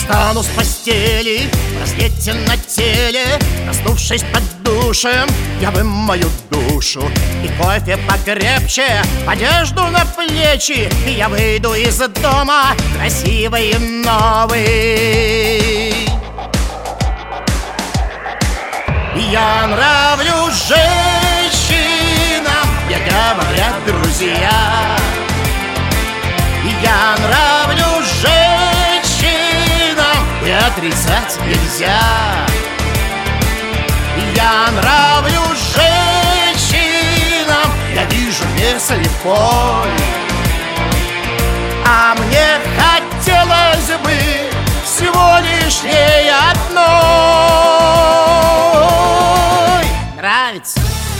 Встану с постели, в раздете на теле, проснувшись под душем, я вымою душу. И кофе покрепче, одежду на плечи, и я выйду из дома красивый и новый. Я нравлюсь женщинам, мне говорят друзья. Я нравлюсь женщинам, и отрицать нельзя. Я нравлюсь женщинам, я вижу не слепой. А мне хотелось бы всего лишь ей одной. Нравится?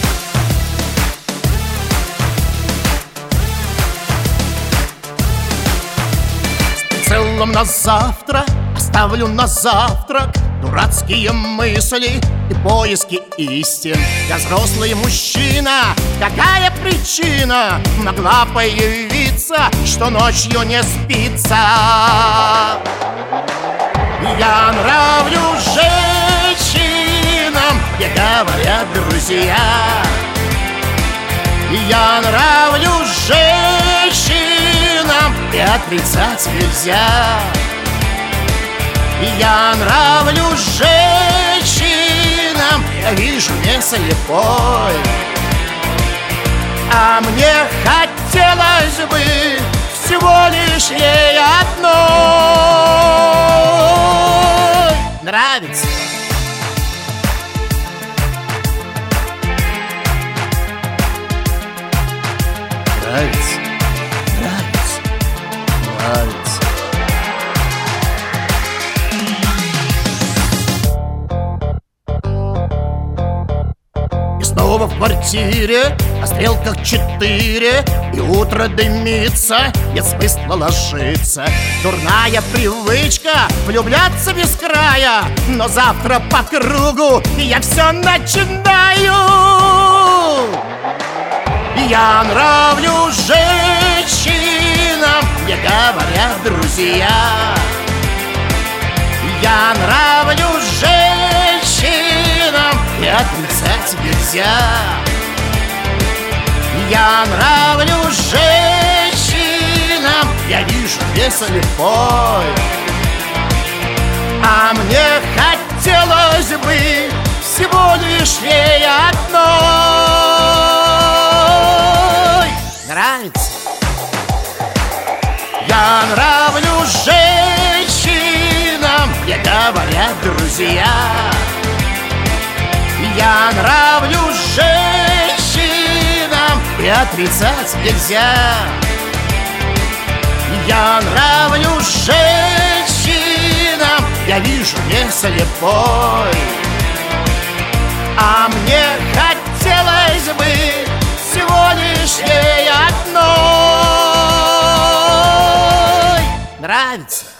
Целом на завтра, оставлю на завтрак дурацкие мысли и поиски истин. Я взрослый мужчина, какая причина могла появиться, что ночью не спится? Я нравлюсь женщинам, мне говорят друзья. Я нравлюсь женщинам, и отрицать нельзя. Я нравлюсь женщинам, я вижу не слепой. А мне хотелось бы всего лишь ей одной. Нравится? Нравится? Нравится? Нравится. И снова в квартире, а стрелках 4, и утро дымится, нет смысла ложиться. Дурная привычка влюбляться без края, но завтра по кругу я все начинаю. Я нравлюсь женщинам, мне говорят друзья. Я нравлюсь женщинам, и отрицать нельзя. Я нравлюсь женщинам, я вижу не слепой. А мне хотелось бы всего лишь ей одной. Нравится? Я нравлюсь женщинам, мне говорят друзья. Я нравлюсь женщинам, и отрицать нельзя. Я нравлюсь женщинам, я вижу не слепой. А мне хотелось бы всего лишь ей одной. Нравится?